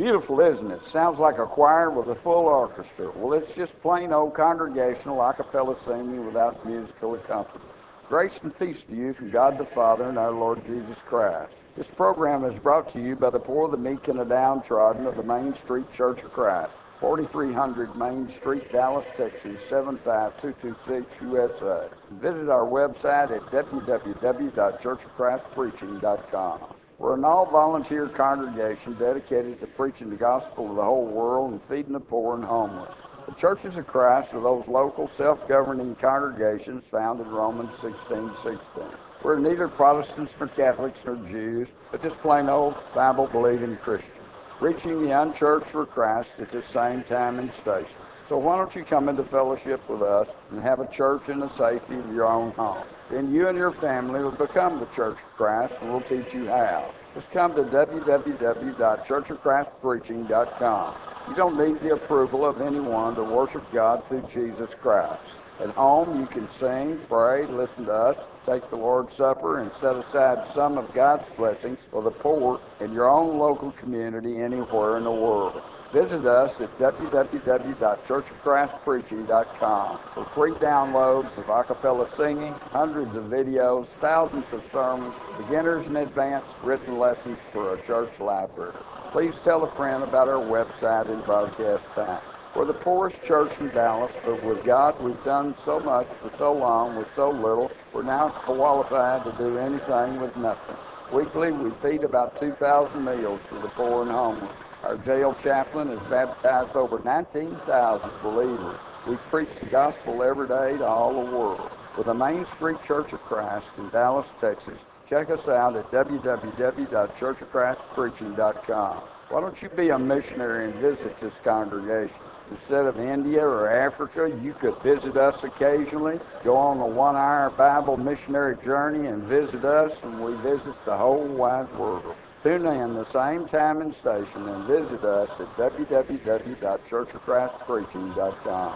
Beautiful, isn't it? Sounds like a choir with a full orchestra. Well, it's just plain old congregational a cappella singing without musical accompaniment. Grace and peace to you from God the Father and our Lord Jesus Christ. This program is brought to you by the poor, the meek, and the downtrodden of the Main Street Church of Christ, 4300 Main Street, Dallas, Texas, 75226 USA. Visit our website at www.churchofchristpreaching.com. We're an all-volunteer congregation dedicated to preaching the gospel to the whole world and feeding the poor and homeless. The Churches of Christ are those local self-governing congregations found in Romans 16:16. We're neither Protestants nor Catholics nor Jews, but just plain old Bible-believing Christians, reaching the unchurched for Christ at the same time and station. So why don't you come into fellowship with us and have a church in the safety of your own home? Then you and your family will become the Church of Christ, and we'll teach you how. Just come to www.churchofchristpreaching.com. You don't need the approval of anyone to worship God through Jesus Christ. At home, you can sing, pray, listen to us, take the Lord's Supper, and set aside some of God's blessings for the poor in your own local community anywhere in the world. Visit us at www.churchofchristpreaching.com for free downloads of a cappella singing, hundreds of videos, thousands of sermons, beginners and advanced written lessons for a church library. Please tell a friend about our website and broadcast time. We're the poorest church in Dallas, but with God, we've done so much for so long with so little, we're now qualified to do anything with nothing. Weekly, we feed about 2,000 meals for the poor and homeless. Our jail chaplain has baptized over 19,000 believers. We preach the gospel every day to all the world. With the Main Street Church of Christ in Dallas, Texas, check us out at www.churchofchristpreaching.com. Why don't you be a missionary and visit this congregation? Instead of India or Africa, you could visit us occasionally, go on a 1-hour Bible missionary journey and visit us, and we visit the whole wide world. Tune in the same time and station and visit us at www.churchofchristpreaching.com.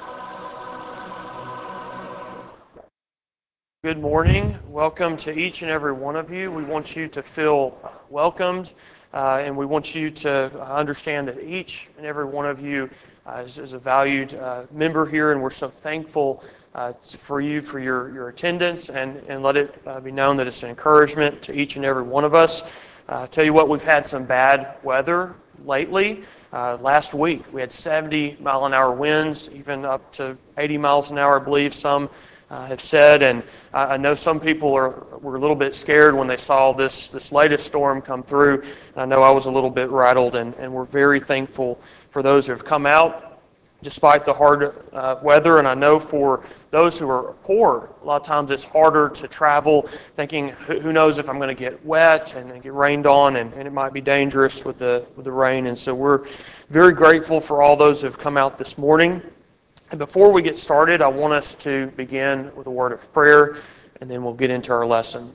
Good morning. Welcome to each and every one of you. We want you to feel welcomed, and we want you to understand that each and every one of you is a valued member here, and we're so thankful for you, for your attendance, and let it be known that it's an encouragement to each and every one of us. Tell you what, we've had some bad weather lately. Last week, we had 70-mile-an-hour winds, even up to 80 miles an hour, I believe some have said. And I know some people were a little bit scared when they saw this latest storm come through. I know I was a little bit rattled, and we're very thankful for those who have come out despite the hard weather. And I know for those who are poor, a lot of times it's harder to travel, thinking, who knows if I'm going to get wet and get rained on, and it might be dangerous with the rain. And so we're very grateful for all those who have come out this morning. And before we get started, I want us to begin with a word of prayer, and then we'll get into our lesson.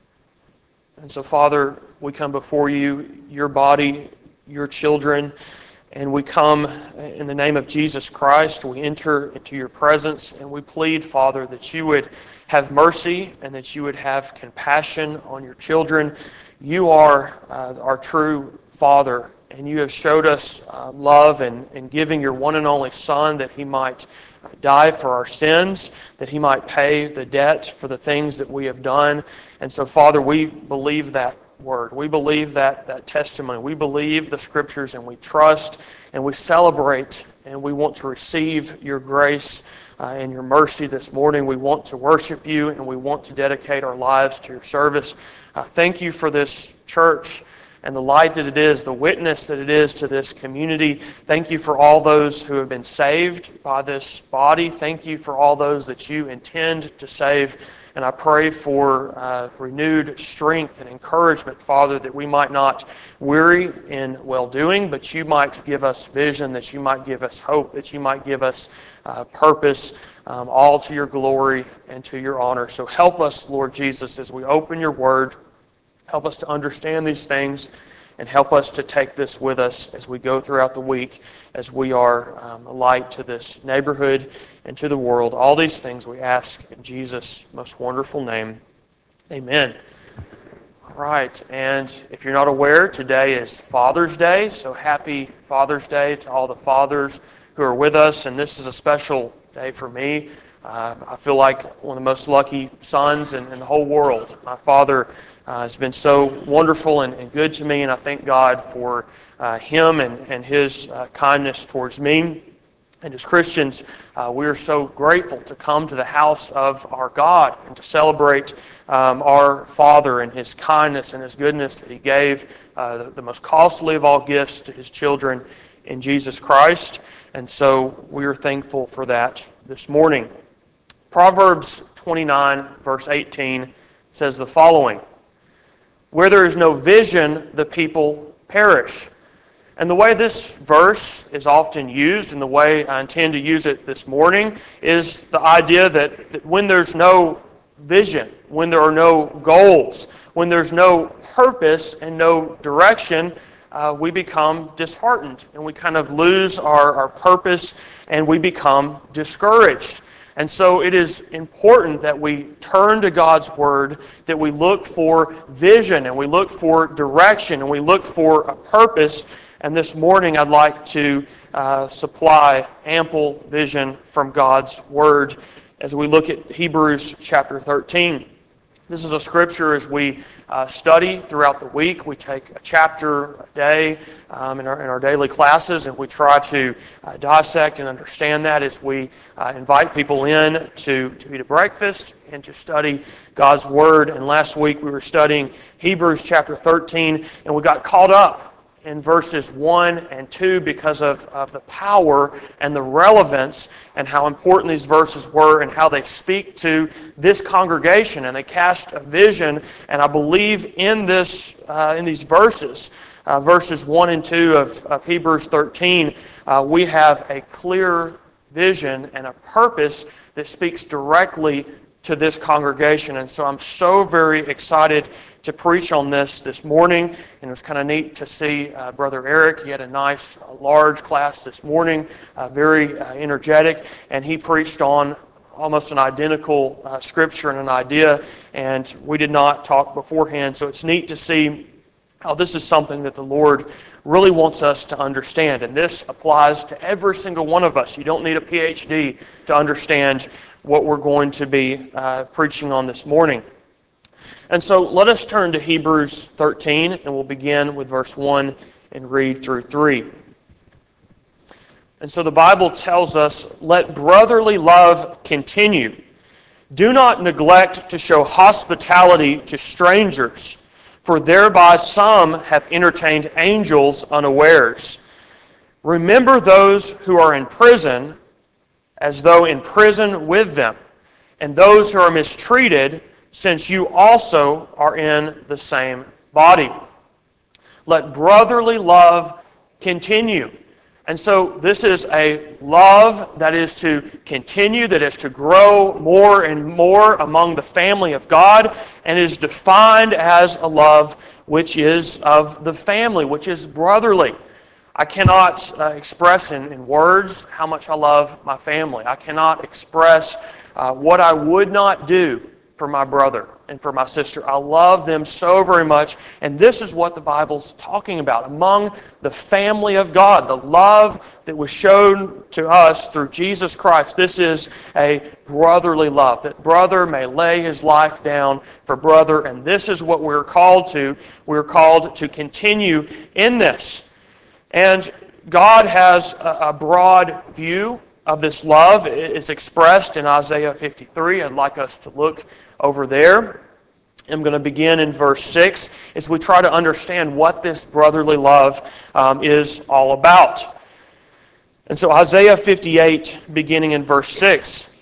And so, Father, we come before you, your body, your children, and we come in the name of Jesus Christ. We enter into your presence, and we plead, Father, that you would have mercy and that you would have compassion on your children. You are our true Father, and you have showed us love in giving your one and only Son that he might die for our sins, that he might pay the debt for the things that we have done. And so, Father, we believe that word. We believe that testimony. We believe the Scriptures, and we trust and we celebrate, and we want to receive your grace and your mercy this morning. We want to worship you, and we want to dedicate our lives to your service. Thank you for this church and the light that it is, the witness that it is to this community. Thank you for all those who have been saved by this body. Thank you for all those that you intend to save. And I pray for renewed strength and encouragement, Father, that we might not weary in well-doing, but you might give us vision, that you might give us hope, that you might give us purpose, all to your glory and to your honor. So help us, Lord Jesus, as we open your word. Help us to understand these things, and help us to take this with us as we go throughout the week, as we are a light to this neighborhood and to the world. All these things we ask in Jesus' most wonderful name. Amen. Right, and if you're not aware, today is Father's Day, so happy Father's Day to all the fathers who are with us, and this is a special day for me. I feel like one of the most lucky sons in the whole world. My father has been so wonderful and good to me, and I thank God for him and his kindness towards me. And as Christians, we are so grateful to come to the house of our God and to celebrate our Father and His kindness and His goodness that He gave the most costly of all gifts to His children in Jesus Christ. And so we are thankful for that this morning. Proverbs 29, verse 18 says the following: "Where there is no vision, the people perish." And the way this verse is often used, and the way I intend to use it this morning, is the idea that when there's no vision, when there are no goals, when there's no purpose and no direction, we become disheartened and we kind of lose our purpose and we become discouraged. And so it is important that we turn to God's Word, that we look for vision and we look for direction and we look for a purpose. And this morning I'd like to supply ample vision from God's Word as we look at Hebrews chapter 13. This is a scripture as we study throughout the week. We take a chapter a day in our daily classes, and we try to dissect and understand that as we invite people in to eat a breakfast and to study God's Word. And last week we were studying Hebrews chapter 13, and we got caught up in verses 1 and 2 because of the power and the relevance and how important these verses were and how they speak to this congregation, and they cast a vision. And I believe in these verses, verses 1 and 2 of Hebrews 13, we have a clear vision and a purpose that speaks directly to this congregation. And so I'm so very excited to preach on this morning, and it was kind of neat to see Brother Eric. He had a nice, large class this morning, very energetic, and he preached on almost an identical scripture and an idea, and we did not talk beforehand, so it's neat to see how this is something that the Lord really wants us to understand, and this applies to every single one of us. You don't need a PhD to understand what we're going to be preaching on this morning. And so let us turn to Hebrews 13, and we'll begin with verse 1 and read through 3. And so the Bible tells us, "Let brotherly love continue. Do not neglect to show hospitality to strangers, for thereby some have entertained angels unawares. Remember those who are in prison, as though in prison with them, and those who are mistreated, since you also are in the same body. Let brotherly love continue." And so this is a love that is to continue, that is to grow more and more among the family of God, and is defined as a love which is of the family, which is brotherly. I cannot express in words how much I love my family. I cannot express what I would not do for my brother and for my sister. I love them so very much, and this is what the Bible's talking about. Among the family of God, the love that was shown to us through Jesus Christ, this is a brotherly love, that brother may lay his life down for brother, and this is what we're called to. We're called to continue in this. And God has a broad view of this love. It's expressed in Isaiah 53. I'd like us to look over there. I'm going to begin in verse 6 as we try to understand what this brotherly love is all about. And so Isaiah 58, beginning in verse 6.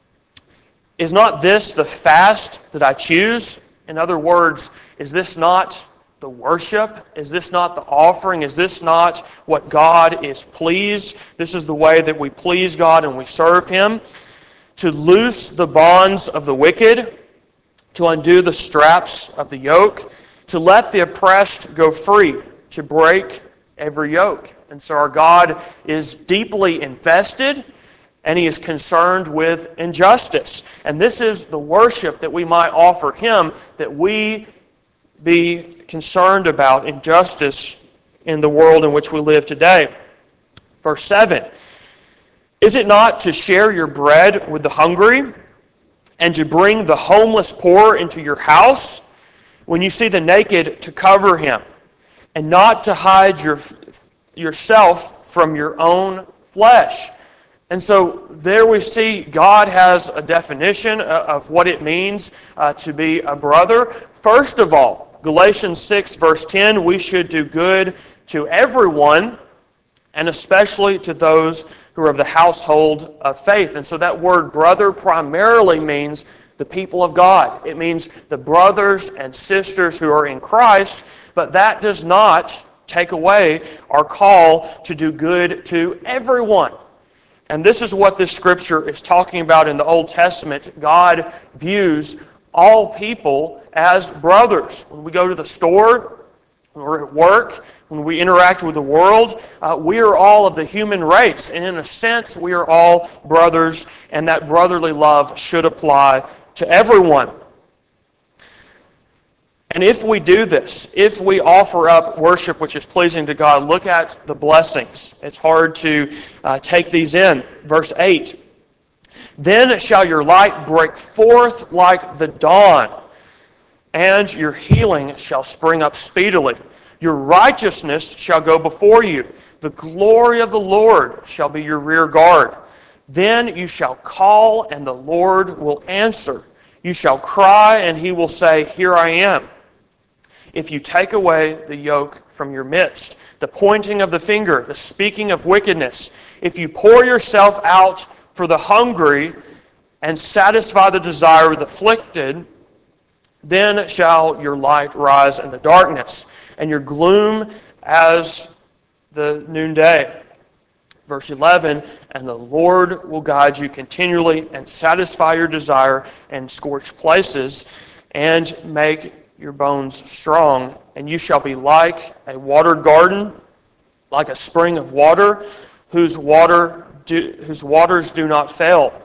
"Is not this the fast that I choose?" In other words, is this not the worship? Is this not the offering? Is this not what God is pleased? This is the way that we please God and we serve Him. "To loose the bonds of the wicked, to undo the straps of the yoke, to let the oppressed go free, to break every yoke." And so our God is deeply invested, and He is concerned with injustice. And this is the worship that we might offer Him, that we be concerned about injustice in the world in which we live today. Verse 7, is it not to share your bread with the hungry and to bring the homeless poor into your house? When you see the naked, to cover him, and not to hide yourself from your own flesh. And so there we see God has a definition of what it means to be a brother. First of all, Galatians 6 verse 10, we should do good to everyone, and especially to those who are of the household of faith. And so that word brother primarily means the people of God. It means the brothers and sisters who are in Christ, but that does not take away our call to do good to everyone. And this is what this scripture is talking about in the Old Testament. God views all people as brothers. When we go to the store, when we're at work, when we interact with the world, we are all of the human race. And in a sense, we are all brothers, and that brotherly love should apply to everyone. And if we do this, if we offer up worship which is pleasing to God, look at the blessings. It's hard to take these in. Verse 8, then shall your light break forth like the dawn, and your healing shall spring up speedily. Your righteousness shall go before you. The glory of the Lord shall be your rear guard. Then you shall call, and the Lord will answer. You shall cry, and he will say, here I am. If you take away the yoke from your midst, the pointing of the finger, the speaking of wickedness, if you pour yourself out for the hungry and satisfy the desire of the afflicted, then shall your light rise in the darkness, and your gloom as the noonday. Verse 11, and the Lord will guide you continually and satisfy your desire in scorched places and make your bones strong. And you shall be like a watered garden, like a spring of water, whose waters do not fail.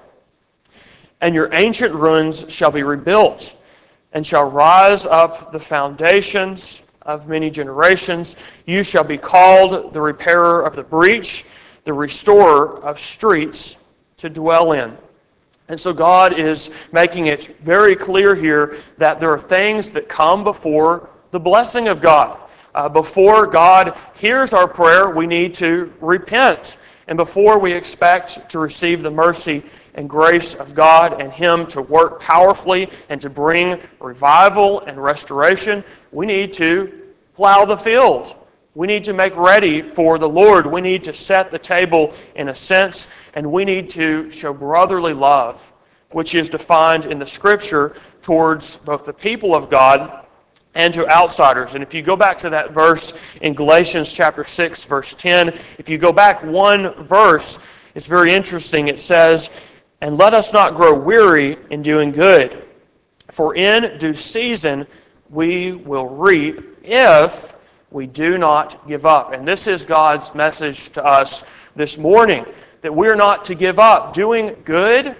And your ancient ruins shall be rebuilt, and shall rise up the foundations of many generations. You shall be called the repairer of the breach, the restorer of streets to dwell in. And so God is making it very clear here that there are things that come before the blessing of God. Before God hears our prayer, we need to repent. And before we expect to receive the mercy and grace of God and Him to work powerfully and to bring revival and restoration, we need to plow the field. We need to make ready for the Lord. We need to set the table in a sense, and we need to show brotherly love, which is defined in the Scripture towards both the people of God and to outsiders. And if you go back to that verse in Galatians chapter 6, verse 10, if you go back one verse, it's very interesting. It says, and let us not grow weary in doing good, for in due season we will reap if we do not give up. And this is God's message to us this morning, that we're not to give up. Doing good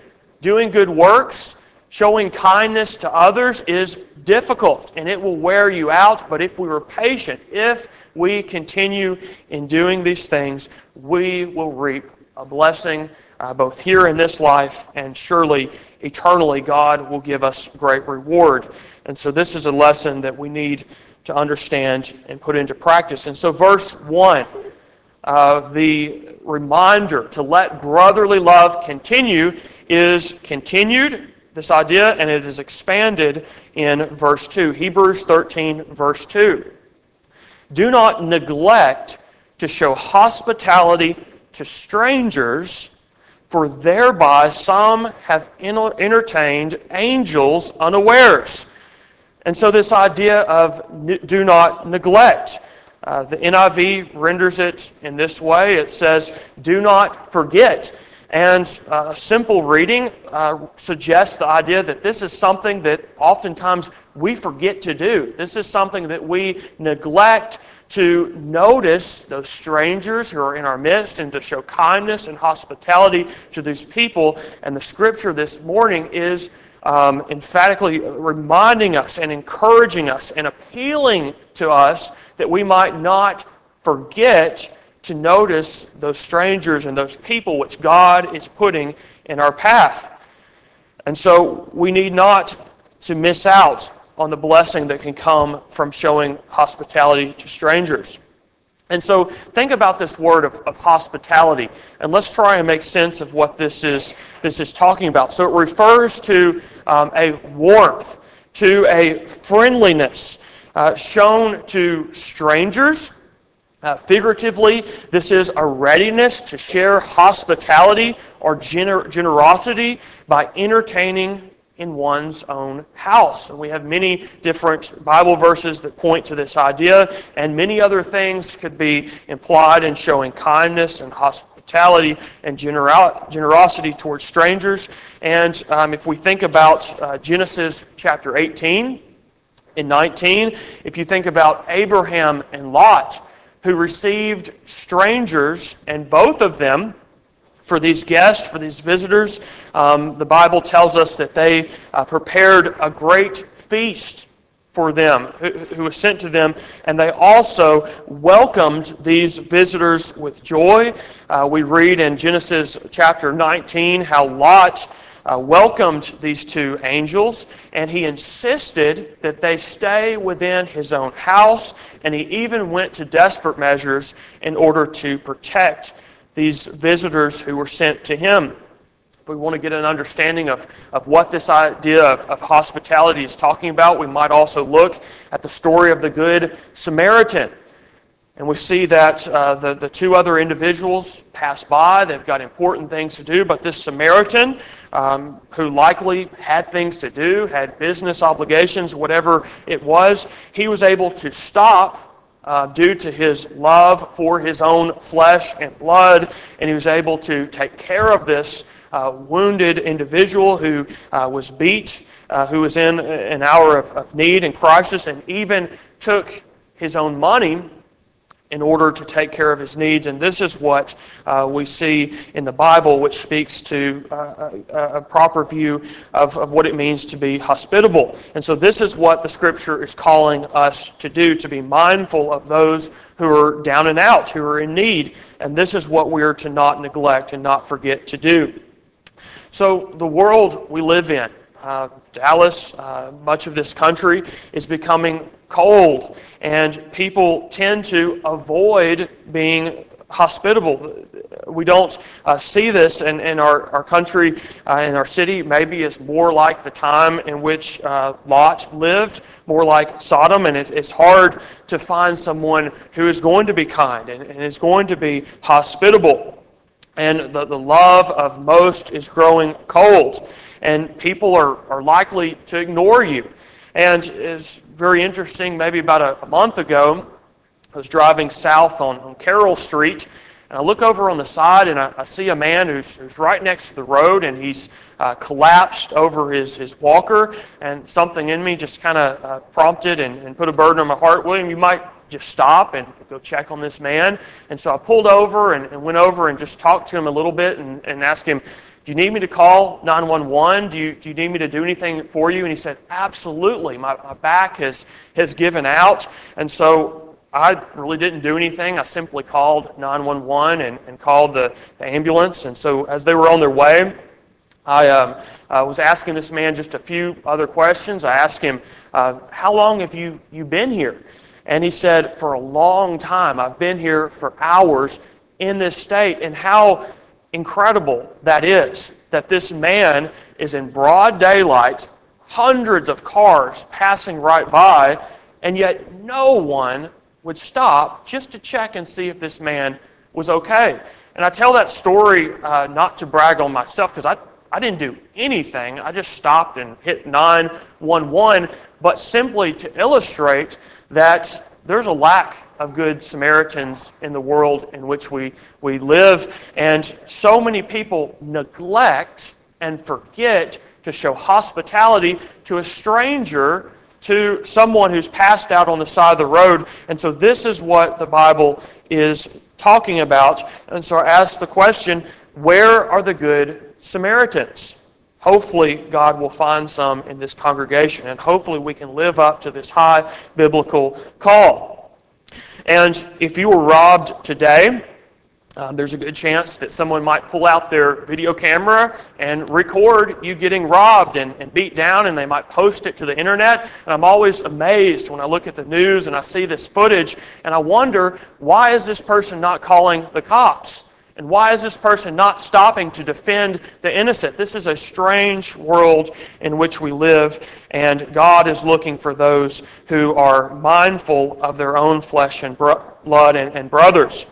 works, showing kindness to others is difficult, and it will wear you out. But if we are patient, if we continue in doing these things, we will reap a blessing both here in this life, and surely eternally God will give us great reward. And so this is a lesson that we need to understand and put into practice. And so verse 1, the reminder to let brotherly love continue is continued, this idea, and it is expanded in verse 2. Hebrews 13, verse 2. Do not neglect to show hospitality to strangers, for thereby some have entertained angels unawares. And so this idea of do not neglect. The NIV renders it in this way. It says, do not forget. And a simple reading suggests the idea that this is something that oftentimes we forget to do. This is something that we neglect to notice those strangers who are in our midst and to show kindness and hospitality to these people. And the scripture this morning is emphatically reminding us and encouraging us and appealing to us that we might not forget to notice those strangers and those people which God is putting in our path. And so we need not to miss out on the blessing that can come from showing hospitality to strangers. And so think about this word of hospitality, and let's try and make sense of what this is talking about. So it refers to a warmth, to a friendliness shown to strangers. Figuratively, this is a readiness to share hospitality or generosity by entertaining in one's own house. And we have many different Bible verses that point to this idea, and many other things could be implied in showing kindness and hospitality and generosity towards strangers. And if we think about Genesis chapter 18 and 19, if you think about Abraham and Lot, who received strangers, and both of them, for these guests, for these visitors, the Bible tells us that they prepared a great feast for them, who was sent to them, and they also welcomed these visitors with joy. We read in Genesis chapter 19 how Lot welcomed these two angels, and he insisted that they stay within his own house, and he even went to desperate measures in order to protect these visitors who were sent to him. If we want to get an understanding of what this idea of hospitality is talking about, we might also look at the story of the Good Samaritan. And we see that the two other individuals pass by. They've got important things to do, but this Samaritan, who likely had things to do, had business obligations, whatever it was, he was able to stop due to his love for his own flesh and blood, and he was able to take care of this wounded individual who was beat, who was in an hour of need and crisis, and even took his own money in order to take care of his needs. And this is what we see in the Bible, which speaks to a proper view of what it means to be hospitable. And so this is what the Scripture is calling us to do, to be mindful of those who are down and out, who are in need. And this is what we are to not neglect and not forget to do. So the world we live in, Dallas, much of this country, is becoming cold, and people tend to avoid being hospitable. We don't see this in our country, in our city. Maybe it's more like the time in which Lot lived, more like Sodom, and it's hard to find someone who is going to be kind and is going to be hospitable. And the love of most is growing cold, and people are likely to ignore you. And it's very interesting, maybe about a month ago, I was driving south on Carroll Street, and I look over on the side, and I see a man who's right next to the road, and he's collapsed over his walker, and something in me just kind of prompted and put a burden on my heart. William, you might just stop and go check on this man. And so I pulled over and went over and just talked to him a little bit and asked him, do you need me to call 911? Do you need me to do anything for you? And he said, absolutely. My back has given out. And so I really didn't do anything. I simply called 911 and called the ambulance. And so as they were on their way, I was asking this man just a few other questions. I asked him, how long have you been here? And he said, for a long time. I've been here for hours in this state. And how incredible that is, that this man is in broad daylight, hundreds of cars passing right by, and yet no one would stop just to check and see if this man was okay. And I tell that story not to brag on myself, because I didn't do anything. I just stopped and hit 911, but simply to illustrate that there's a lack of good Samaritans in the world in which we live, and so many people neglect and forget to show hospitality to a stranger, to someone who's passed out on the side of the road. And so this is what the Bible is talking about. And so I ask the question, where are the good Samaritans? hopefully God will find some in this congregation, and hopefully we can live up to this high biblical call. And if you were robbed today, there's a good chance that someone might pull out their video camera and record you getting robbed and beat down, and they might post it to the internet. And I'm always amazed when I look at the news and I see this footage, and I wonder, why is this person not calling the cops? And why is this person not stopping to defend the innocent? This is a strange world in which we live, and God is looking for those who are mindful of their own flesh and blood and brothers.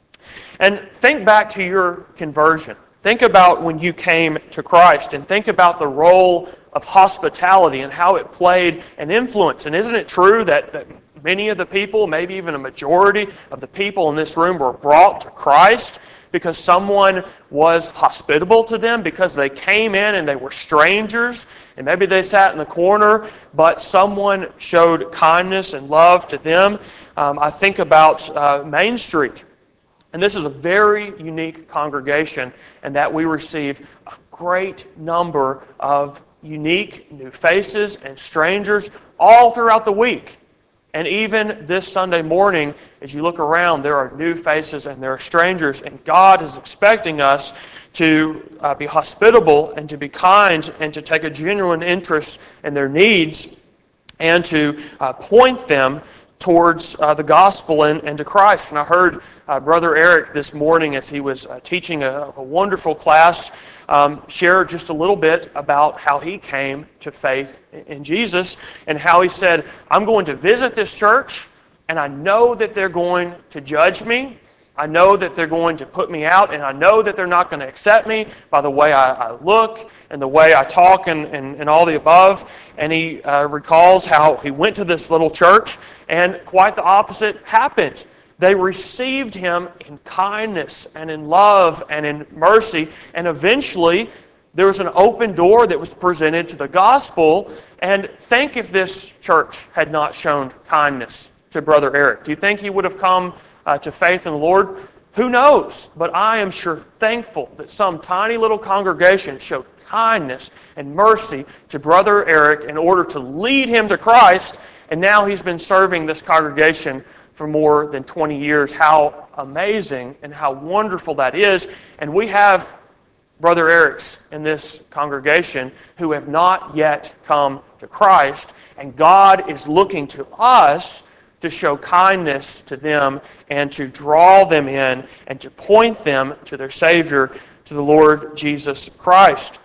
And think back to your conversion. Think about when you came to Christ, and think about the role of hospitality and how it played an influence. And isn't it true that many of the people, maybe even a majority of the people in this room, were brought to Christ because someone was hospitable to them, because they came in and they were strangers, and maybe they sat in the corner, but someone showed kindness and love to them? I think about Main Street. And this is a very unique congregation, in that we receive a great number of unique new faces and strangers all throughout the week. And even this Sunday morning, as you look around, there are new faces and there are strangers. And God is expecting us to be hospitable and to be kind and to take a genuine interest in their needs and to point them towards the gospel and to Christ. And I heard Brother Eric this morning, as he was teaching a wonderful class, share just a little bit about how he came to faith in Jesus, and how he said, I'm going to visit this church, and I know that they're going to judge me. I know that they're going to put me out, and I know that they're not going to accept me by the way I look and the way I talk and all the above. And he recalls how he went to this little church, and quite the opposite happened. They received him in kindness and in love and in mercy, and eventually there was an open door that was presented to the gospel. And think if this church had not shown kindness to Brother Eric. Do you think he would have come to faith in the Lord? Who knows? But I am sure thankful that some tiny little congregation showed kindness and mercy to Brother Eric in order to lead him to Christ, and now he's been serving this congregation for more than 20 years. How amazing and how wonderful that is. And we have Brother Erics in this congregation who have not yet come to Christ, and God is looking to us to show kindness to them and to draw them in and to point them to their Savior, to the Lord Jesus Christ.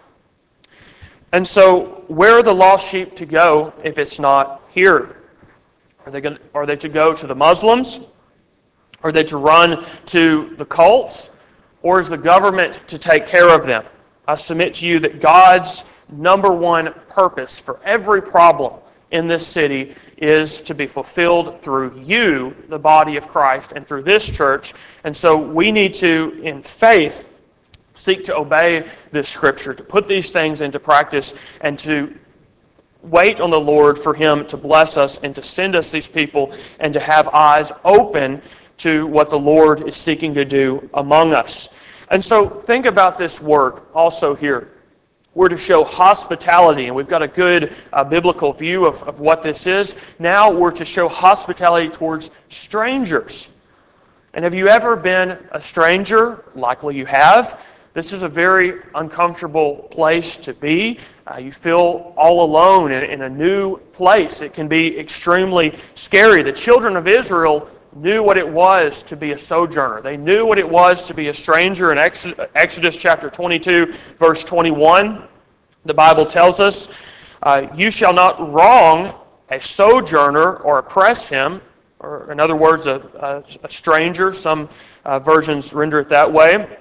And so, where are the lost sheep to go if it's not here? Are they to go to the Muslims? Are they to run to the cults? Or is the government to take care of them? I submit to you that God's number one purpose for every problem in this city is to be fulfilled through you, the body of Christ, and through this church. And so we need to, in faith, seek to obey this Scripture, to put these things into practice, and to wait on the Lord for Him to bless us and to send us these people and to have eyes open to what the Lord is seeking to do among us. And so think about this word also here. We're to show hospitality, and we've got a good biblical view of what this is. Now we're to show hospitality towards strangers. And have you ever been a stranger? Likely you have. This is a very uncomfortable place to be. You feel all alone in a new place. It can be extremely scary. The children of Israel knew what it was to be a sojourner. They knew what it was to be a stranger. In Exodus chapter 22, verse 21, the Bible tells us, you shall not wrong a sojourner or oppress him, or in other words, a stranger. Some versions render it that way.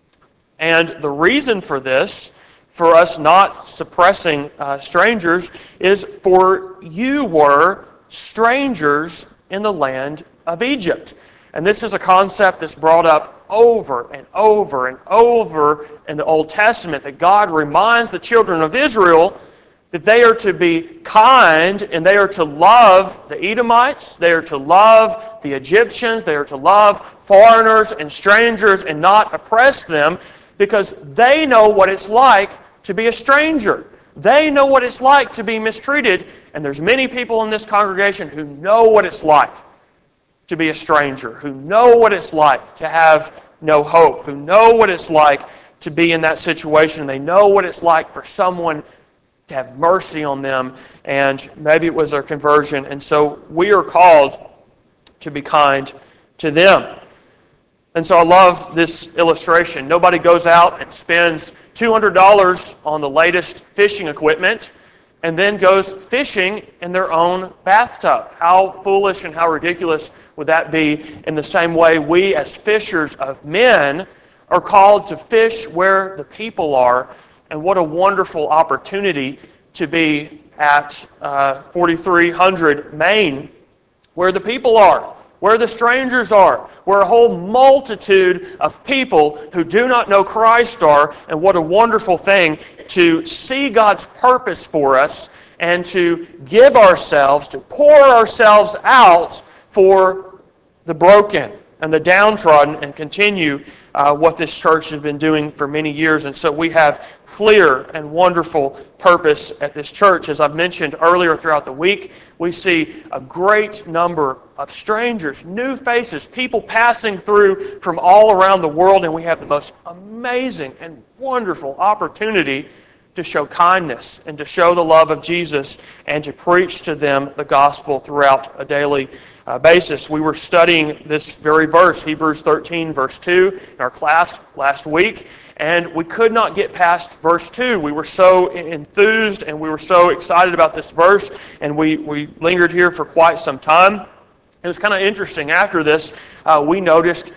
And the reason for this, for us not suppressing strangers, is for you were strangers in the land of Egypt. And this is a concept that's brought up over and over and over in the Old Testament, that God reminds the children of Israel that they are to be kind and they are to love the Edomites, they are to love the Egyptians, they are to love foreigners and strangers and not oppress them, because they know what it's like to be a stranger. They know what it's like to be mistreated, and there's many people in this congregation who know what it's like to be a stranger, who know what it's like to have no hope, who know what it's like to be in that situation. They know what it's like for someone to have mercy on them, and maybe it was their conversion. And so we are called to be kind to them. And so I love this illustration. Nobody goes out and spends $200 on the latest fishing equipment and then goes fishing in their own bathtub. How foolish and how ridiculous would that be? In the same way, we as fishers of men are called to fish where the people are. And what a wonderful opportunity to be at 4300 Main, where the people are, where the strangers are, where a whole multitude of people who do not know Christ are. And what a wonderful thing to see God's purpose for us and to give ourselves, to pour ourselves out for the broken and the downtrodden, and continue what this church has been doing for many years. And so we have clear and wonderful purpose at this church. As I've mentioned earlier throughout the week, we see a great number of strangers, new faces, people passing through from all around the world, and we have the most amazing and wonderful opportunity to show kindness and to show the love of Jesus and to preach to them the gospel throughout a daily basis. We were studying this very verse, Hebrews 13, verse 2, in our class last week, and we could not get past verse 2. We were so enthused and we were so excited about this verse, and we lingered here for quite some time. It was kind of interesting. After this, we noticed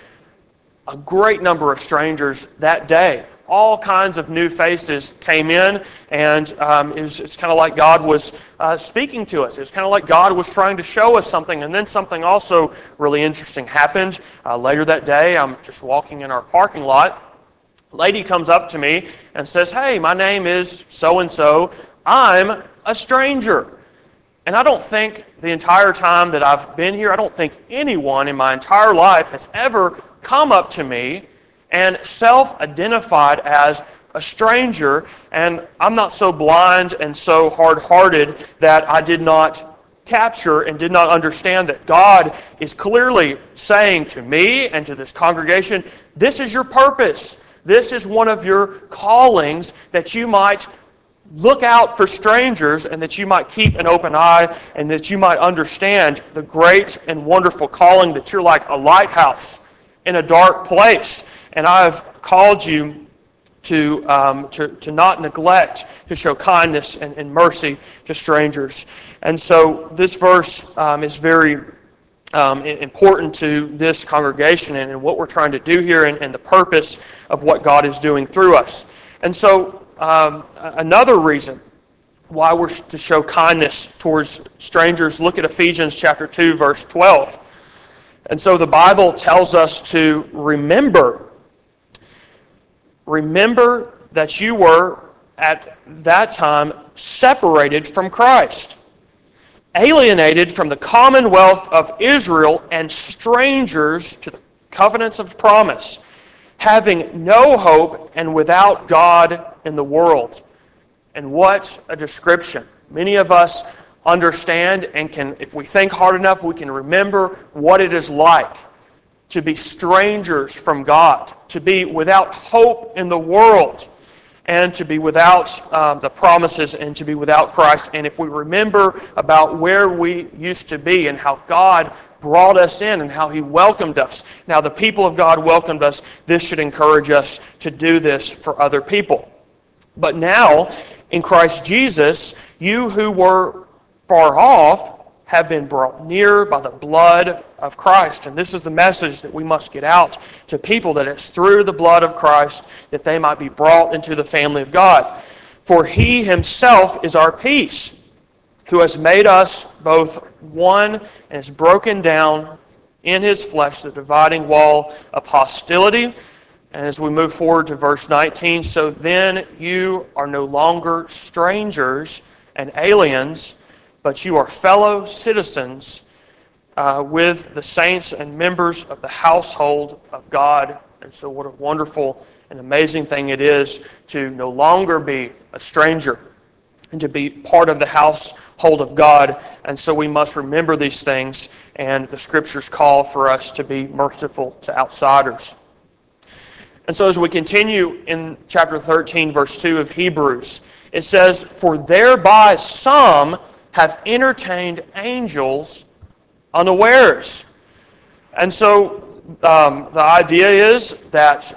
a great number of strangers that day. All kinds of new faces came in, and it's kind of like God was speaking to us. It's kind of like God was trying to show us something, and then something also really interesting happened. Later that day, I'm just walking in our parking lot. A lady comes up to me and says, "Hey, my name is so-and-so. I'm a stranger." And I don't think the entire time that I've been here, I don't think anyone in my entire life has ever come up to me and self-identified as a stranger. And I'm not so blind and so hard-hearted that I did not capture and did not understand that God is clearly saying to me and to this congregation, this is your purpose. This is one of your callings, that you might look out for strangers and that you might keep an open eye and that you might understand the great and wonderful calling that you're like a lighthouse in a dark place. And I've called you to not neglect, to show kindness and mercy to strangers. And so this verse is very important to this congregation and what we're trying to do here and the purpose of what God is doing through us. And so another reason why we're to show kindness towards strangers, look at Ephesians chapter 2, verse 12. And so the Bible tells us to remember that you were at that time separated from Christ, alienated from the commonwealth of Israel and strangers to the covenants of promise, having no hope and without God in the world. And what a description. Many of us understand and can, if we think hard enough, we can remember what it is like to be strangers from God, to be without hope in the world, and to be without the promises and to be without Christ. And if we remember about where we used to be and how God brought us in and how He welcomed us, now the people of God welcomed us, this should encourage us to do this for other people. But now, in Christ Jesus, you who were far off have been brought near by the blood of Christ. And this is the message that we must get out to people, that it's through the blood of Christ that they might be brought into the family of God. For He Himself is our peace, who has made us both one and has broken down in His flesh the dividing wall of hostility. And as we move forward to verse 19, so then you are no longer strangers and aliens, but you are fellow citizens with the saints and members of the household of God. And so what a wonderful an amazing thing it is to no longer be a stranger and to be part of the household of God. And so we must remember these things, and the Scriptures call for us to be merciful to outsiders. And so as we continue in chapter 13, verse 2 of Hebrews, it says, "For thereby some have entertained angels unawares." And so the idea is that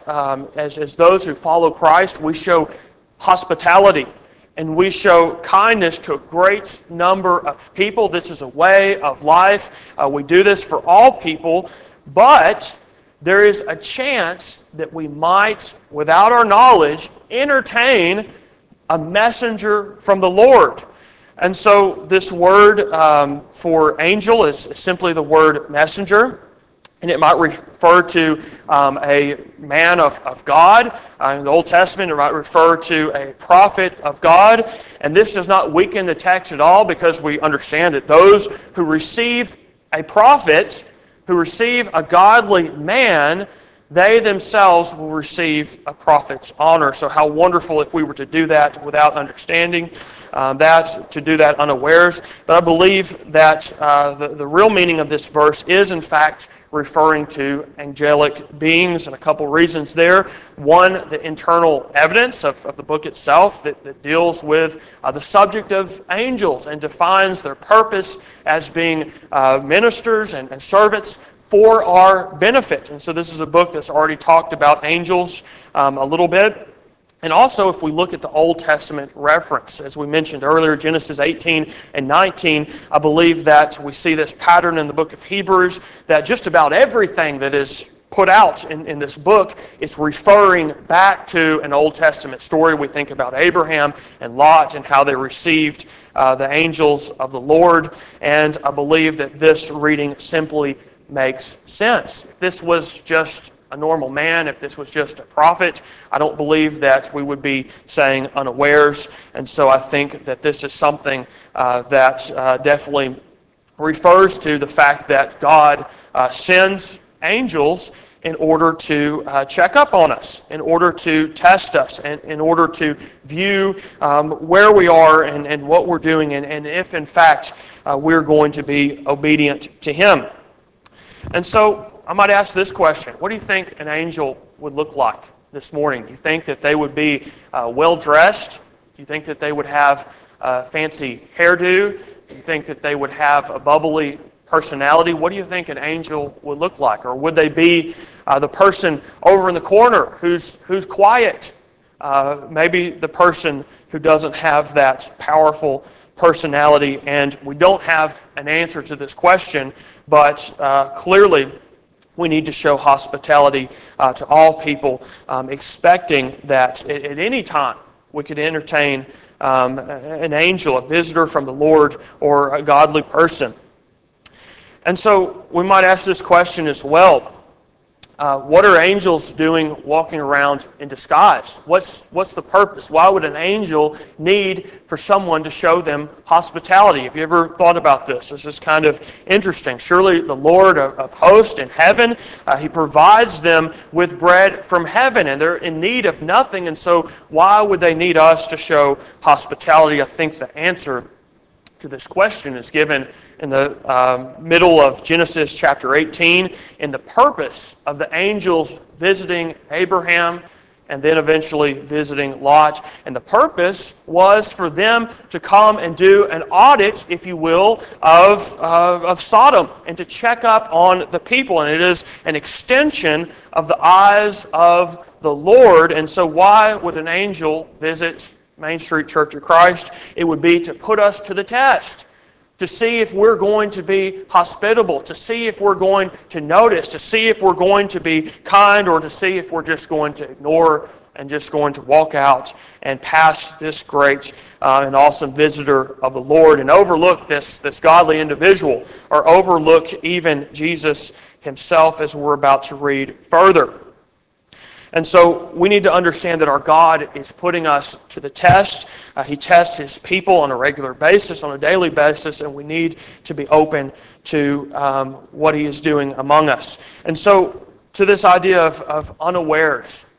as those who follow Christ, we show hospitality and we show kindness to a great number of people. This is a way of life. We do this for all people, but there is a chance that we might, without our knowledge, entertain a messenger from the Lord. And so this word for angel is simply the word messenger. And it might refer to a man of God. In the Old Testament, it might refer to a prophet of God. And this does not weaken the text at all, because we understand that those who receive a prophet, who receive a godly man, they themselves will receive a prophet's honor. So how wonderful if we were to do that without understanding that, to do that unawares. But I believe that the real meaning of this verse is, in fact, referring to angelic beings, and a couple reasons there. One, the internal evidence of the book itself that deals with the subject of angels and defines their purpose as being ministers and servants for our benefit. And so this is a book that's already talked about angels a little bit. And also, if we look at the Old Testament reference, as we mentioned earlier, Genesis 18 and 19, I believe that we see this pattern in the book of Hebrews, that just about everything that is put out in this book is referring back to an Old Testament story. We think about Abraham and Lot and how they received the angels of the Lord. And I believe that this reading simply makes sense. If this was just a normal man, if this was just a prophet, I don't believe that we would be saying unawares. And so I think that this is something that definitely refers to the fact that God sends angels in order to check up on us, in order to test us, and in order to view where we are and what we're doing, and if in fact we're going to be obedient to Him. And so I might ask this question: what do you think an angel would look like this morning? Do you think that they would be well-dressed? Do you think that they would have a fancy hairdo? Do you think that they would have a bubbly personality? What do you think an angel would look like? Or would they be the person over in the corner who's quiet? Maybe the person who doesn't have that powerful personality. And we don't have an answer to this question, but clearly we need to show hospitality to all people, expecting that at any time we could entertain an angel, a visitor from the Lord, or a godly person. And so we might ask this question as well. What are angels doing walking around in disguise? What's the purpose? Why would an angel need for someone to show them hospitality? Have you ever thought about this? This is kind of interesting. Surely the Lord of hosts in heaven, He provides them with bread from heaven, and they're in need of nothing. And so why would they need us to show hospitality? I think the answer to this question is given in the middle of Genesis chapter 18, in the purpose of the angels visiting Abraham and then eventually visiting Lot. And the purpose was for them to come and do an audit, if you will, of Sodom, and to check up on the people. And it is an extension of the eyes of the Lord. And so why would an angel visit Main Street Church of Christ? It would be to put us to the test, to see if we're going to be hospitable, to see if we're going to notice, to see if we're going to be kind, or to see if we're just going to ignore and just going to walk out and pass this great and awesome visitor of the Lord and overlook this godly individual, or overlook even Jesus Himself, as we're about to read further. And so we need to understand that our God is putting us to the test. He tests His people on a regular basis, on a daily basis, and we need to be open to what He is doing among us. And so to this idea of unawares,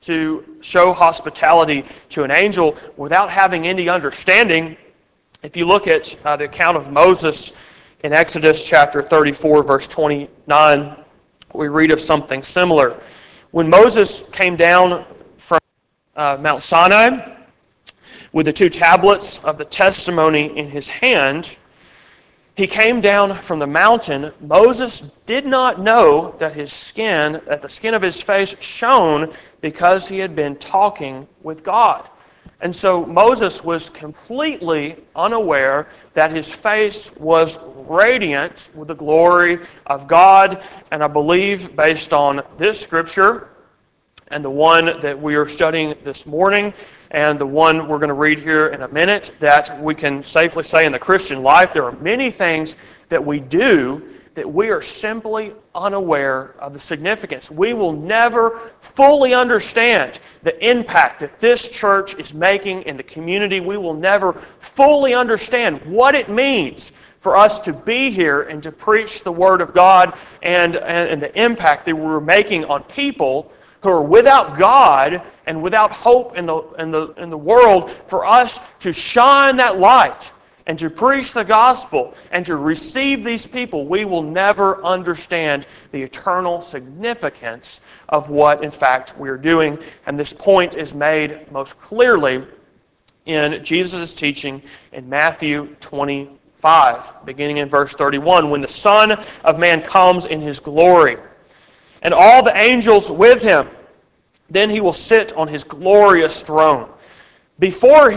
to show hospitality to an angel without having any understanding. If you look at the account of Moses in Exodus chapter 34, verse 29, we read of something similar. When Moses came down from Mount Sinai with the 2 tablets of the testimony in his hand, he came down from the mountain. Moses did not know that the skin of his face shone because he had been talking with God. And so Moses was completely unaware that his face was radiant with the glory of God. And I believe, based on this scripture and the one that we are studying this morning, and the one we're going to read here in a minute, that we can safely say in the Christian life, there are many things that we do that we are simply unaware of the significance. We will never fully understand the impact that this church is making in the community. We will never fully understand what it means for us to be here and to preach the Word of God and the impact that we're making on people who are without God and without hope in the world, for us to shine that light and to preach the gospel and to receive these people. We will never understand the eternal significance of what, in fact, we are doing. And this point is made most clearly in Jesus' teaching in Matthew 25, beginning in verse 31, when the Son of Man comes in His glory, and all the angels with Him. Then He will sit on His glorious throne. Before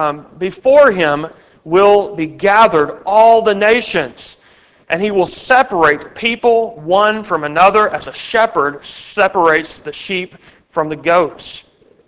Him will be gathered all the nations, and He will separate people one from another as a shepherd separates the sheep from the goats.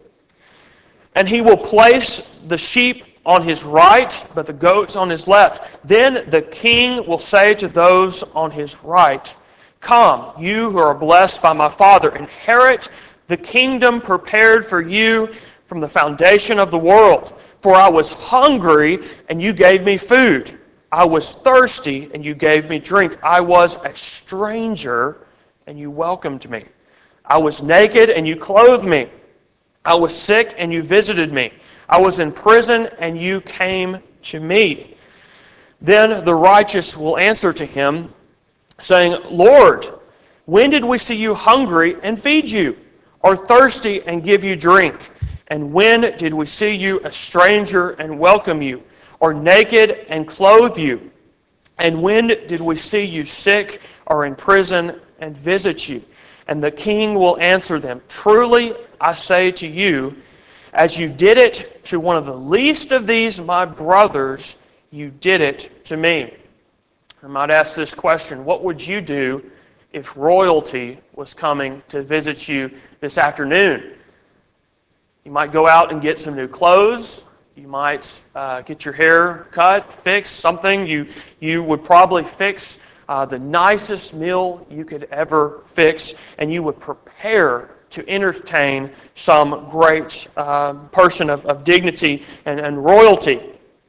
And He will place the sheep on His right, but the goats on His left. Then the King will say to those on His right, "Come, you who are blessed by my Father, inherit the kingdom prepared for you from the foundation of the world. For I was hungry, and you gave me food. I was thirsty, and you gave me drink. I was a stranger, and you welcomed me. I was naked, and you clothed me. I was sick, and you visited me. I was in prison, and you came to me." Then the righteous will answer to Him, saying, "Lord, when did we see you hungry and feed you, or thirsty and give you drink? And when did we see you a stranger and welcome you, or naked and clothe you? And when did we see you sick or in prison and visit you?" And the King will answer them, "Truly I say to you, as you did it to one of the least of these my brothers, you did it to me." I might ask this question: what would you do if royalty was coming to visit you this afternoon? You might go out and get some new clothes. You might get your hair cut, fixed, something. You would probably fix the nicest meal you could ever fix, and you would prepare to entertain some great person of dignity and royalty.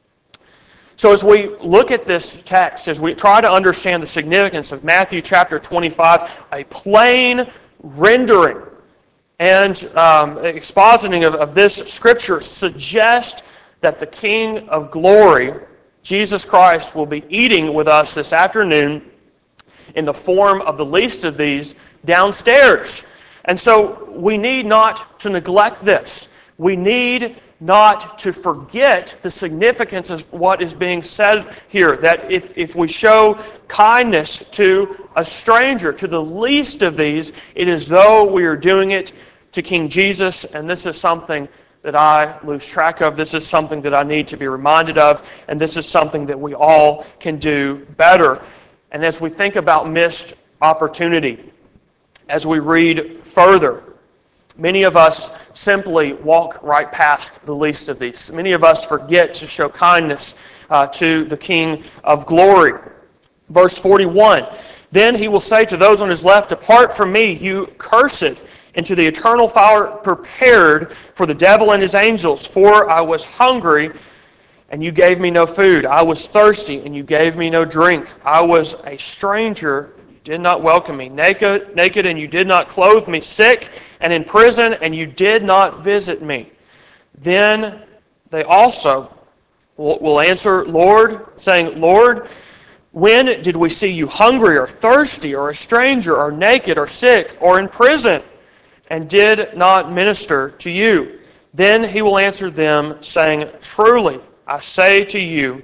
So as we look at this text, as we try to understand the significance of Matthew chapter 25, a plain rendering and expositing of this scripture suggests that the King of glory, Jesus Christ, will be eating with us this afternoon in the form of the least of these downstairs. And so we need not to neglect this. We need not to forget the significance of what is being said here, that if we show kindness to a stranger, to the least of these, it is though we are doing it to King Jesus, and this is something that I lose track of. This is something that I need to be reminded of, and this is something that we all can do better. And as we think about missed opportunity, as we read further, many of us simply walk right past the least of these. Many of us forget to show kindness to the King of glory. Verse 41, "Then He will say to those on His left, 'Depart from me, you cursed, into the eternal fire prepared for the devil and his angels. For I was hungry, and you gave me no food. I was thirsty, and you gave me no drink. I was a stranger, did not welcome me. Naked, and you did not clothe me. Sick, and in prison, and you did not visit me. Then they also will answer, Lord, saying, Lord, when did we see you hungry or thirsty or a stranger or naked or sick or in prison and did not minister to you? Then he will answer them, saying, Truly, I say to you,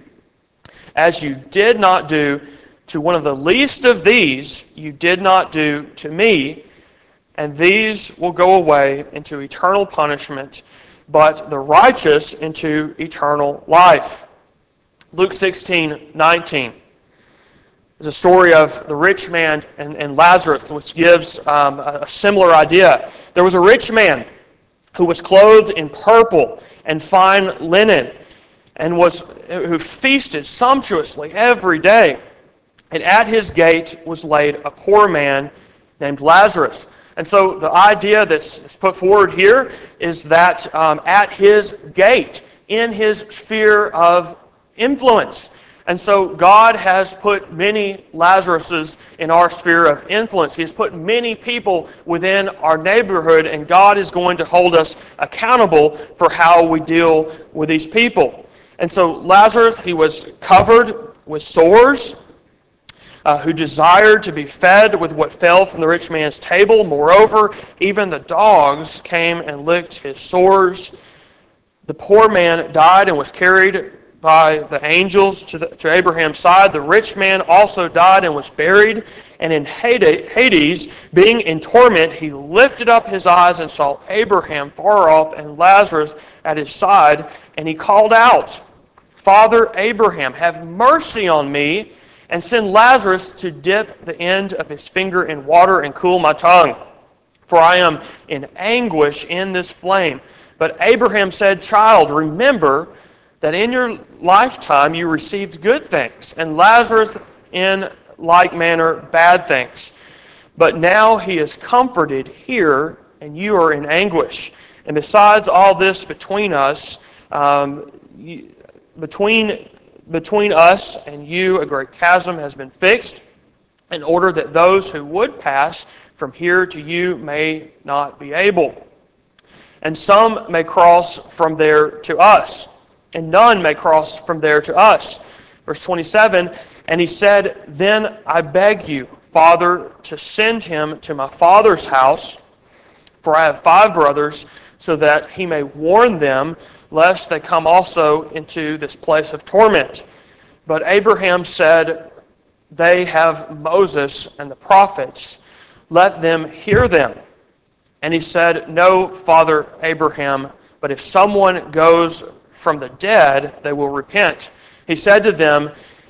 as you did not do to one of the least of these, you did not do to me. And these will go away into eternal punishment, but the righteous into eternal life. Luke 16:19 is a story of the rich man and Lazarus, which gives a similar idea. There was a rich man who was clothed in purple and fine linen, and who feasted sumptuously every day. And at his gate was laid a poor man named Lazarus. And so the idea that's put forward here is that at his gate, in his sphere of influence. And so God has put many Lazaruses in our sphere of influence. He has put many people within our neighborhood, and God is going to hold us accountable for how we deal with these people. And so Lazarus, he was covered with sores, who desired to be fed with what fell from the rich man's table. Moreover, even the dogs came and licked his sores. The poor man died and was carried by the angels to Abraham's side. The rich man also died and was buried. And in Hades, being in torment, he lifted up his eyes and saw Abraham far off and Lazarus at his side. And he called out, Father Abraham, have mercy on me, and send Lazarus to dip the end of his finger in water and cool my tongue, for I am in anguish in this flame. But Abraham said, Child, remember that in your lifetime you received good things, and Lazarus in like manner bad things. But now he is comforted here, and you are in anguish. And besides all this between us, between us and you, a great chasm has been fixed, in order that those who would pass from here to you may not be able. And some may cross from there to us, and none may cross from there to us. Verse 27, and he said, Then I beg you, Father, to send him to my father's house, for I have 5 brothers, so that he may warn them, lest they come also into this place of torment. But Abraham said, They have Moses and the prophets. Let them hear them. And he said, No, Father Abraham, but if someone goes from the dead, they will repent. He said to them,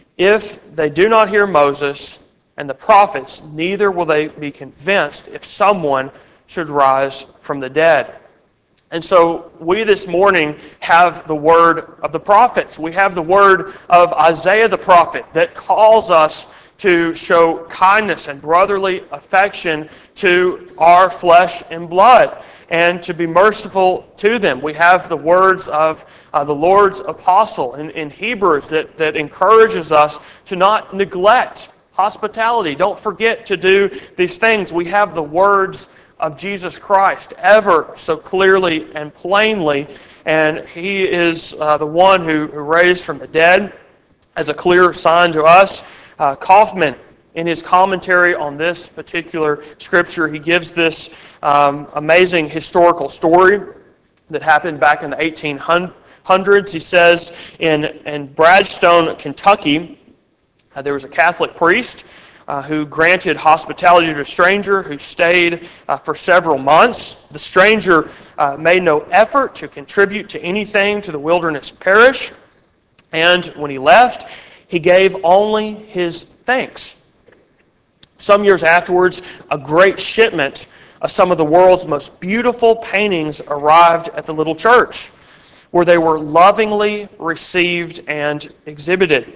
If they do not hear Moses and the prophets, neither will they be convinced if someone should rise from the dead. And so we this morning have the word of the prophets. We have the word of Isaiah the prophet that calls us to show kindness and brotherly affection to our flesh and blood and to be merciful to them. We have the words of the Lord's apostle in Hebrews that encourages us to not neglect hospitality. Don't forget to do these things. We have the words of Jesus Christ ever so clearly and plainly, and He is the one who raised from the dead as a clear sign to us. Kaufman, in his commentary on this particular scripture, he gives this amazing historical story that happened back in the 1800s. He says in Bradstone, Kentucky, there was a Catholic priest who granted hospitality to a stranger who stayed for several months. The stranger made no effort to contribute to anything to the wilderness parish, and when he left, he gave only his thanks. Some years afterwards, a great shipment of some of the world's most beautiful paintings arrived at the little church, where they were lovingly received and exhibited,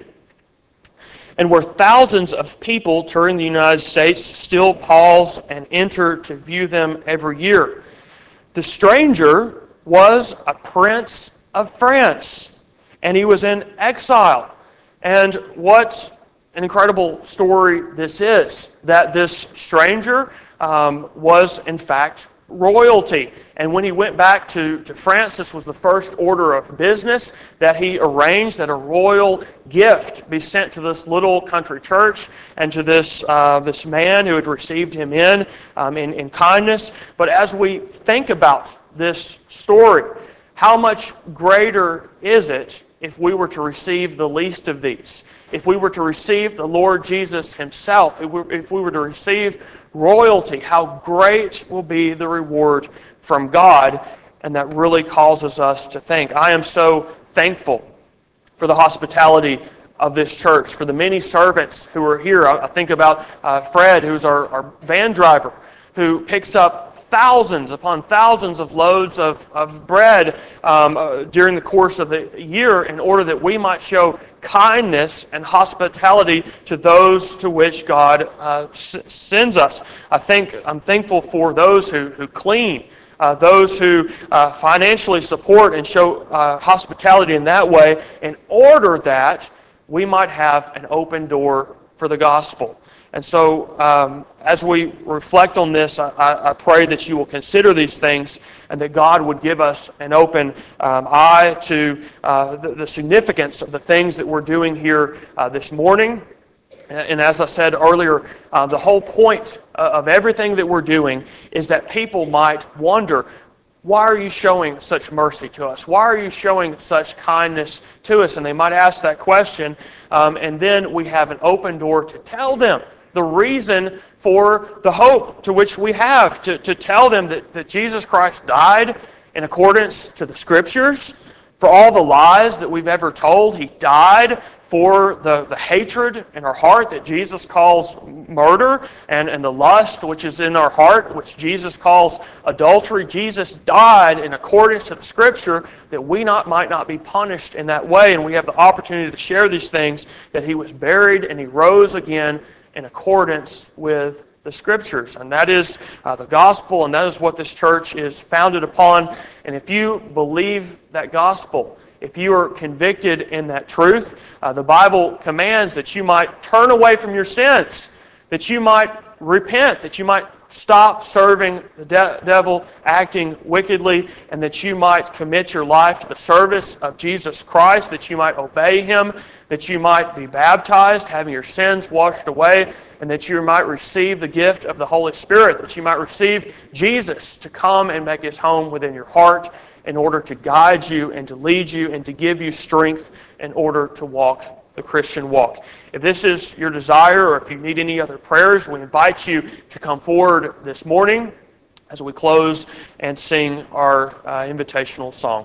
and where thousands of people touring the United States still pause and enter to view them every year. The stranger was a prince of France, and he was in exile. And an incredible story this is, that this stranger was, in fact, royalty. And when he went back to France, this was the first order of business that he arranged, that a royal gift be sent to this little country church and to this man who had received him in kindness. But as we think about this story, how much greater is it if we were to receive the least of these? If we were to receive the Lord Jesus Himself, if we were to receive royalty, how great will be the reward from God? And that really causes us to think. I am so thankful for the hospitality of this church, for the many servants who are here. I think about Fred, who's our van driver, who picks up thousands upon thousands of loads of bread during the course of the year in order that we might show kindness and hospitality to those to which God sends us. I'm thankful for those who clean, those who financially support and show hospitality in that way in order that we might have an open door for the gospel. And so as we reflect on this, I pray that you will consider these things and that God would give us an open eye to the significance of the things that we're doing here this morning. And as I said earlier, the whole point of everything that we're doing is that people might wonder, why are you showing such mercy to us? Why are you showing such kindness to us? And they might ask that question, and then we have an open door to tell them the reason for the hope to which we have, to tell them that Jesus Christ died in accordance to the Scriptures for all the lies that we've ever told. He died for the hatred in our heart that Jesus calls murder, and the lust which is in our heart, which Jesus calls adultery. Jesus died in accordance to the Scripture that we might not be punished in that way, and we have the opportunity to share these things, that He was buried and He rose again in accordance with the Scriptures. And that is the gospel, and that is what this church is founded upon. And if you believe that gospel, if you are convicted in that truth, the Bible commands that you might turn away from your sins, that you might repent, that you might stop serving the devil, acting wickedly, and that you might commit your life to the service of Jesus Christ, that you might obey Him, that you might be baptized, having your sins washed away, and that you might receive the gift of the Holy Spirit, that you might receive Jesus to come and make His home within your heart in order to guide you and to lead you and to give you strength in order to walk the Christian walk. If this is your desire, or if you need any other prayers, we invite you to come forward this morning as we close and sing our invitational song.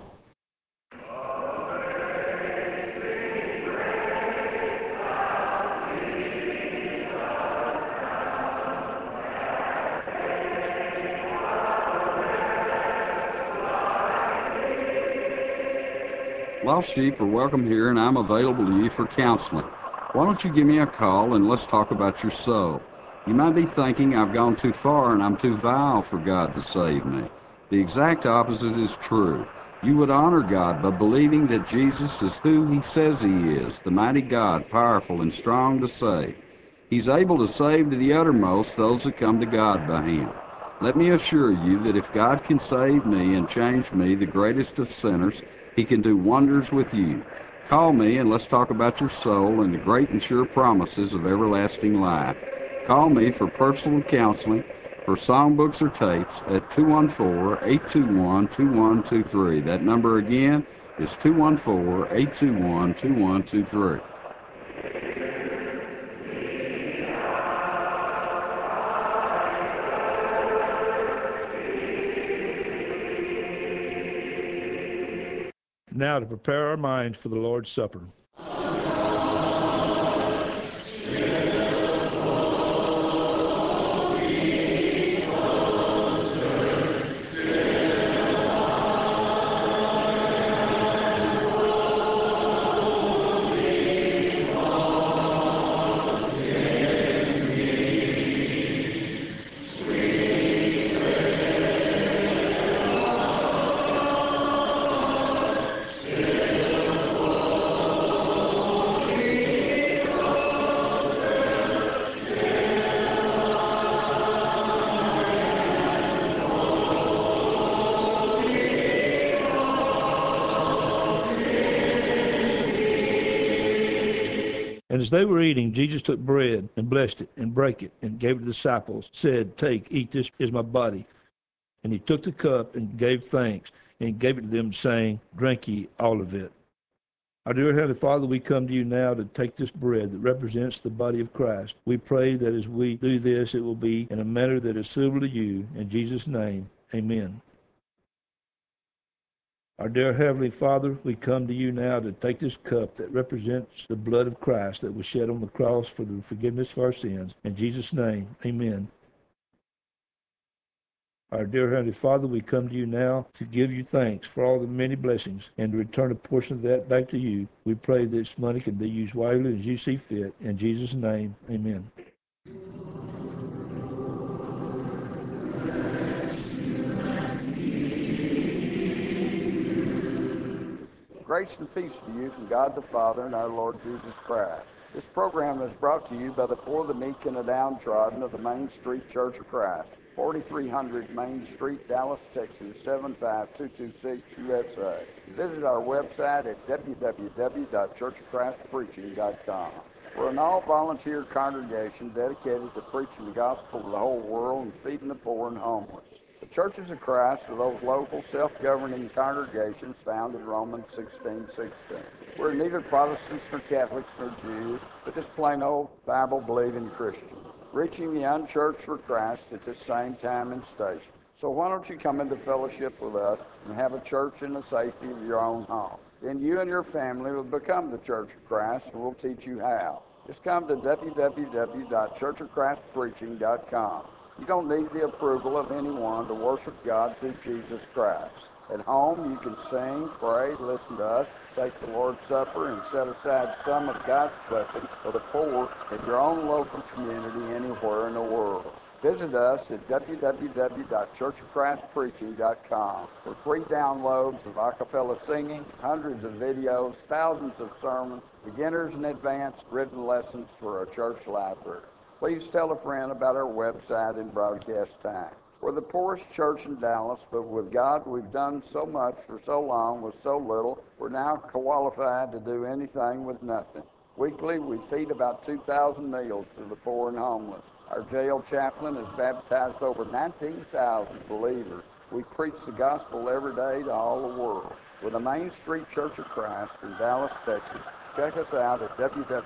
Lost sheep are welcome here, and I'm available to you for counseling. Why don't you give me a call and let's talk about your soul? You might be thinking I've gone too far and I'm too vile for God to save me. The exact opposite is true. You would honor God by believing that Jesus is who He says He is, the mighty God, powerful and strong to save. He's able to save to the uttermost those that come to God by Him. Let me assure you that if God can save me and change me, the greatest of sinners, He can do wonders with you. Call me and let's talk about your soul and the great and sure promises of everlasting life. Call me for personal counseling, for songbooks or tapes at 214-821-2123. That number again is 214-821-2123. Now to prepare our minds for the Lord's Supper. And as they were eating, Jesus took bread and blessed it and brake it and gave it to the disciples, said, Take, eat, this is my body. And he took the cup and gave thanks and gave it to them, saying, Drink ye all of it. Our dear Heavenly Father, we come to you now to take this bread that represents the body of Christ. We pray that as we do this, it will be in a manner that is suitable to you. In Jesus' name, amen. Our dear Heavenly Father, we come to you now to take this cup that represents the blood of Christ that was shed on the cross for the forgiveness of our sins. In Jesus' name, amen. Our dear Heavenly Father, we come to you now to give you thanks for all the many blessings and to return a portion of that back to you. We pray this money can be used wisely as you see fit. In Jesus' name, amen. Grace and peace to you from God the Father and our Lord Jesus Christ. This program is brought to you by the poor, the meek, and the downtrodden of the Main Street Church of Christ, 4300 Main Street, Dallas, Texas, 75226 USA. Visit our website at www.churchofchristpreaching.com. We're an all-volunteer congregation dedicated to preaching the gospel to the whole world and feeding the poor and homeless. The Churches of Christ are those local, self-governing congregations found in Romans 16:16. We're neither Protestants nor Catholics nor Jews, but just plain old Bible-believing Christians, reaching the unchurched for Christ at the same time and station. So why don't you come into fellowship with us and have a church in the safety of your own home? Then you and your family will become the Church of Christ, and we'll teach you how. Just come to www.churchofchristpreaching.com. You don't need the approval of anyone to worship God through Jesus Christ. At home, you can sing, pray, listen to us, take the Lord's Supper, and set aside some of God's blessings for the poor in your own local community anywhere in the world. Visit us at www.churchofchristpreaching.com for free downloads of a cappella singing, hundreds of videos, thousands of sermons, beginners and advanced written lessons for a church library. Please tell a friend about our website and broadcast time. We're the poorest church in Dallas, but with God, we've done so much for so long with so little, we're now qualified to do anything with nothing. Weekly, we feed about 2,000 meals to the poor and homeless. Our jail chaplain has baptized over 19,000 believers. We preach the gospel every day to all the world. We're the Main Street Church of Christ in Dallas, Texas. Check us out at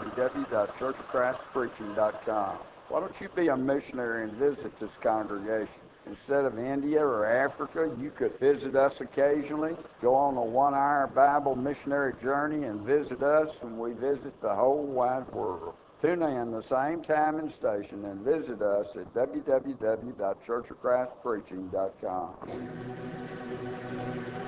www.churchofchristpreaching.com. Why don't you be a missionary and visit this congregation? Instead of India or Africa, you could visit us occasionally, go on a 1-hour Bible missionary journey and visit us, and we visit the whole wide world. Tune in the same time and station and visit us at www.churchofchristpreaching.com.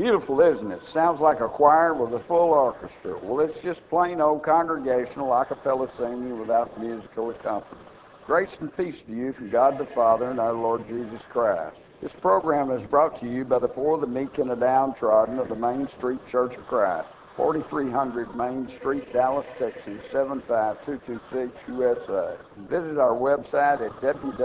Beautiful, isn't it? Sounds like a choir with a full orchestra. Well, it's just plain old congregational a cappella singing without musical accompaniment. Grace and peace to you from God the Father and our Lord Jesus Christ. This program is brought to you by the poor, the meek, and the downtrodden of the Main Street Church of Christ, 4300 Main Street, Dallas, Texas, 75226 USA. Visit our website at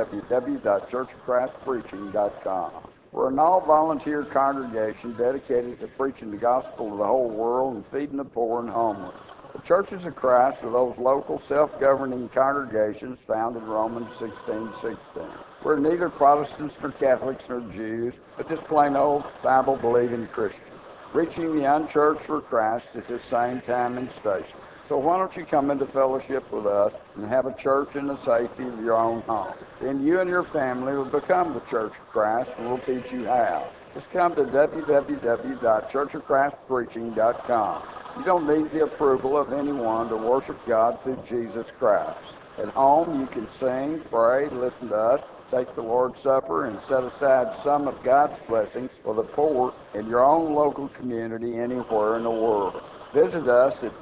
www.churchofchristpreaching.com. We're an all-volunteer congregation dedicated to preaching the gospel to the whole world and feeding the poor and homeless. The Churches of Christ are those local self-governing congregations found in Romans 16:16. We're neither Protestants nor Catholics nor Jews, but just plain old Bible-believing Christians, reaching the unchurched for Christ at the same time and station. So why don't you come into fellowship with us and have a church in the safety of your own home? Then you and your family will become the Church of Christ, and we'll teach you how. Just come to www.churchofchristpreaching.com. You don't need the approval of anyone to worship God through Jesus Christ. At home, you can sing, pray, listen to us, take the Lord's Supper, and set aside some of God's blessings for the poor in your own local community anywhere in the world. Visit us at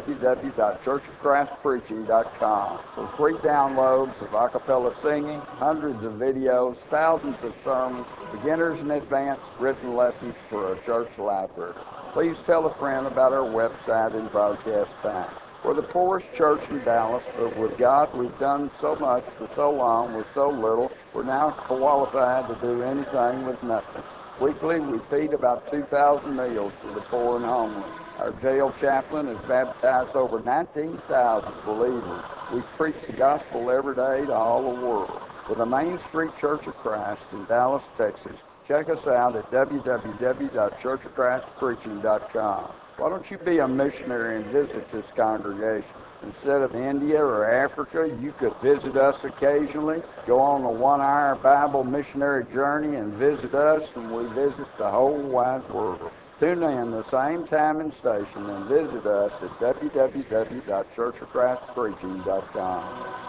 www.churchofchristpreaching.com for free downloads of a cappella singing, hundreds of videos, thousands of sermons, beginners and advanced written lessons for a church library. Please tell a friend about our website and broadcast time. We're the poorest church in Dallas, but with God, we've done so much for so long with so little, we're now qualified to do anything with nothing. Weekly, we feed about 2,000 meals for the poor and homeless. Our jail chaplain has baptized over 19,000 believers. We preach the gospel every day to all the world. With the Main Street Church of Christ in Dallas, Texas, check us out at www.churchofchristpreaching.com. Why don't you be a missionary and visit this congregation? Instead of India or Africa, you could visit us occasionally, go on a 1-hour Bible missionary journey and visit us, and we visit the whole wide world. Tune in the same time and station and visit us at www.churchofchristpreaching.com.